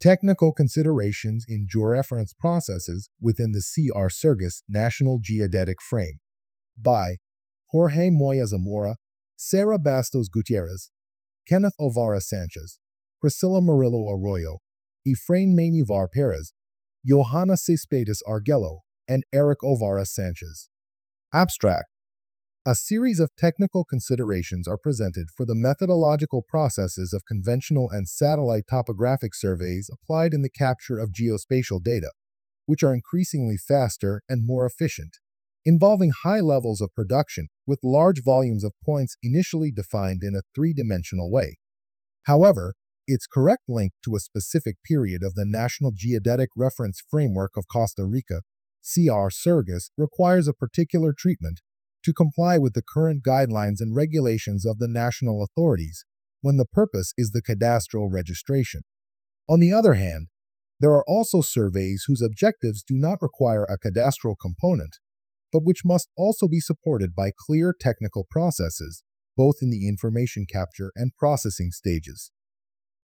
Technical considerations in georeference processes within the CR Surgis National Geodetic Frame by Jorge Moya Zamora, Sarah Bastos Gutierrez, Kenneth Ovara Sanchez, Priscilla Murillo Arroyo, Efrain Manivar Perez, Johanna Cespedes Arguello, and Eric Ovara Sanchez. Abstract. A series of technical considerations are presented for the methodological processes of conventional and satellite topographic surveys applied in the capture of geospatial data, which are increasingly faster and more efficient, involving high levels of production with large volumes of points initially defined in a three-dimensional way. However, its correct link to a specific period of the National Geodetic Reference Framework of Costa Rica, CR Surgis, requires a particular treatment to comply with the current guidelines and regulations of the national authorities when the purpose is the cadastral registration. On the other hand, there are also surveys whose objectives do not require a cadastral component, but which must also be supported by clear technical processes, both in the information capture and processing stages.